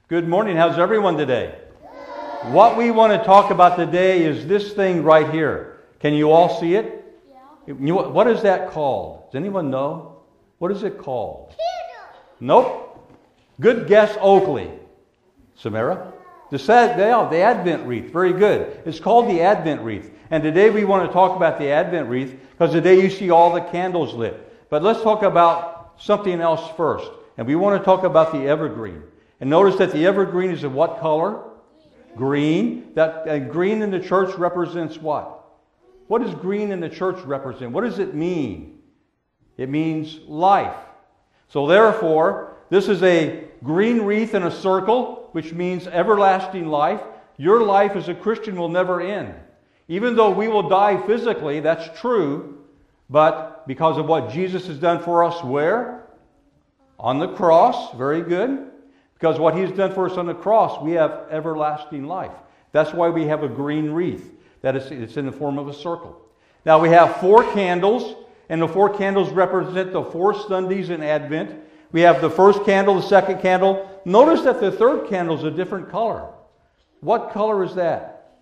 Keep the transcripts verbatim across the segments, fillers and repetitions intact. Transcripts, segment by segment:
Good morning. How's everyone today? What we want to talk about today is this thing right here. Can you all see it? Yeah. You, what is that called? Does anyone know? What is it called? Candle. Nope. Good guess, Oakley. Samara? The, the, the Advent wreath. Very good. It's called the Advent wreath. And today we want to talk about the Advent wreath because today you see all the candles lit. But let's talk about something else first. And we want to talk about the evergreen. And notice that the evergreen is of what color? Green. That uh, green in the church represents what? What does green in the church represent? What does it mean? It means life. So therefore, this is a green wreath in a circle, which means everlasting life. Your life as a Christian will never end. Even though we will die physically, that's true, but because of what Jesus has done for us, where? On the cross. Very good. Because what He's done for us on the cross, we have everlasting life. That's why we have a green wreath. That is, it's in the form of a circle. Now we have four candles, and the four candles represent the four Sundays in Advent. We have the first candle, the second candle. Notice that the third candle is a different color. What color is that?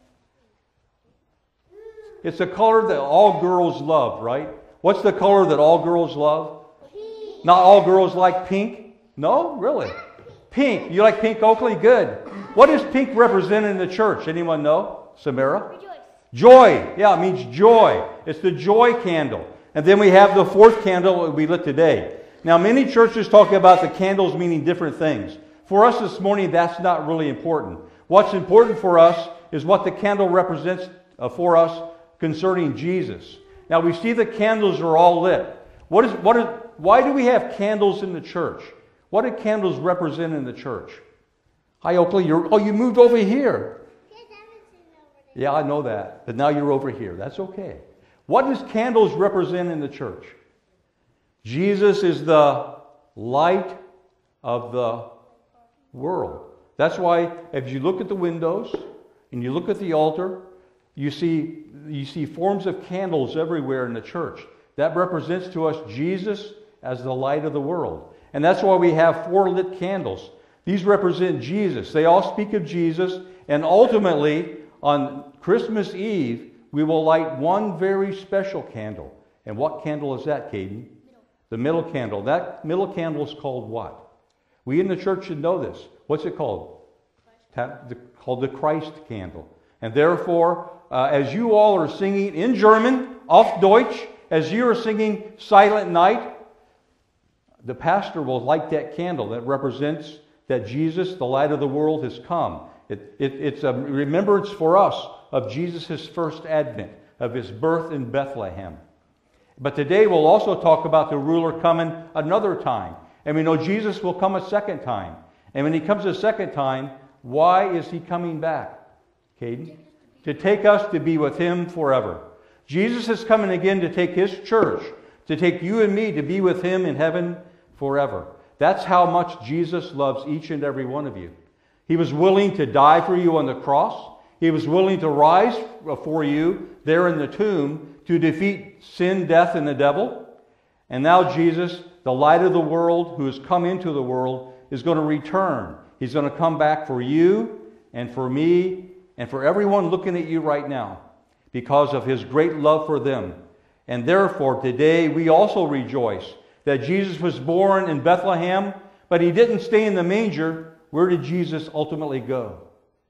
It's a color that all girls love, right? What's the color that all girls love? Pink. Not all girls like pink? No? Really? Pink. You like pink, Oakley? Good. What does pink represent in the church? Anyone know? Samara? Rejoice. Joy. Yeah, it means joy. It's the joy candle. And then we have the fourth candle we lit today. Now, many churches talk about the candles meaning different things. For us this morning, that's not really important. What's important for us is what the candle represents uh, for us concerning Jesus. Now, we see the candles are all lit. What is, what is, why do we have candles in the church? What do candles represent in the church? Hi, Oakley. You're, oh, you moved over here. Yeah, I know that. But now you're over here. That's okay. What does candles represent in the church? Jesus is the light of the world. That's why if you look at the windows and you look at the altar, you see, you see forms of candles everywhere in the church. That represents to us Jesus as the light of the world. And that's why we have four lit candles. These represent Jesus. They all speak of Jesus. And ultimately, on Christmas Eve, we will light one very special candle. And what candle is that, Caden? Middle. The middle candle. That middle candle is called what? We in the church should know this. What's it called? It's called the Christ candle. And therefore, uh, as you all are singing in German, auf Deutsch, as you are singing Silent Night, the pastor will light that candle that represents that Jesus, the light of the world, has come. It, it, it's a remembrance for us of Jesus' first advent, of His birth in Bethlehem. But today we'll also talk about the ruler coming another time. And we know Jesus will come a second time. And when He comes a second time, why is He coming back? Caden? To take us to be with Him forever. Jesus is coming again to take His church, to take you and me to be with Him in heaven forever. That's how much Jesus loves each and every one of you. He was willing to die for you on the cross. He was willing to rise for you there in the tomb to defeat sin, death, and the devil. And now Jesus, the light of the world, who has come into the world, is going to return. He's going to come back for you and for me and for everyone looking at you right now because of His great love for them. And therefore, today we also rejoice that Jesus was born in Bethlehem, but He didn't stay in the manger. Where did Jesus ultimately go?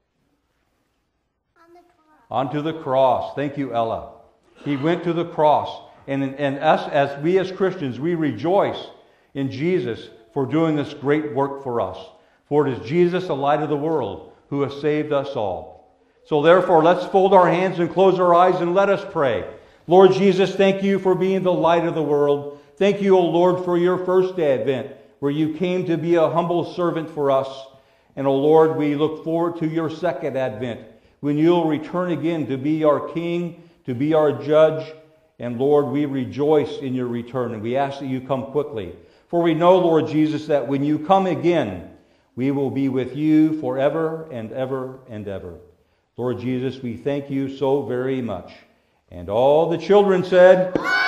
On the cross. Onto the cross. Thank you, Ella. He went to the cross. And, and us, as we as Christians, we rejoice in Jesus for doing this great work for us. For it is Jesus, the light of the world, who has saved us all. So therefore, let's fold our hands and close our eyes and let us pray. Lord Jesus, thank You for being the light of the world. Thank You, O Lord, for Your first advent, where You came to be a humble servant for us. And, O Lord, we look forward to Your second advent, when You'll return again to be our King, to be our Judge. And, Lord, we rejoice in Your return, and we ask that You come quickly. For we know, Lord Jesus, that when You come again, we will be with You forever and ever and ever. Lord Jesus, we thank You so very much. And all the children said...